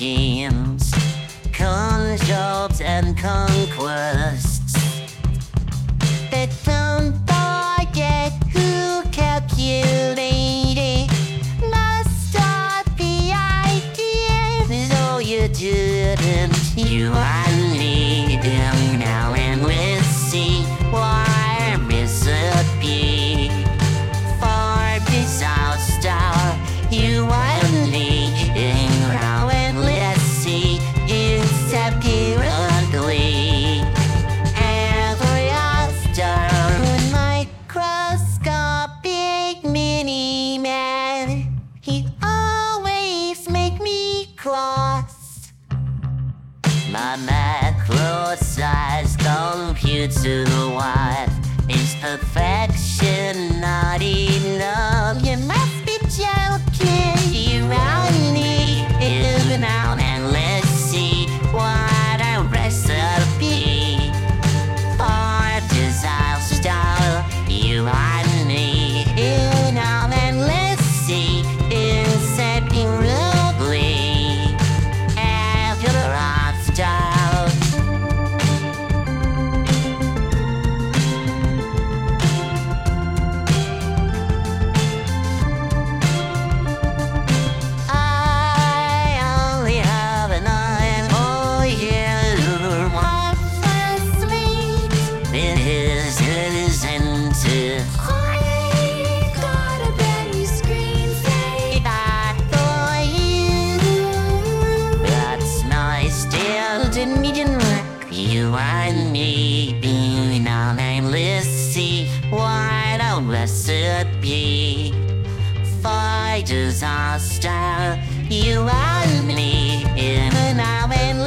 schemes, con jobs and conquests. But don't forget who calculated must start the idea. Though you didn't, you only do now, and let's see why recipe for disaster. You only do now, and let's see it's apparently every after microscopic mini man. He always make me cross. My macro size computer wife is perfection not enough. You must be joking. You only live now, and let's see what a recipe for disaster. You only live now, and let's see it's apparently after after. You and me being on a let's see what a recipe for disaster. You and me in an hour.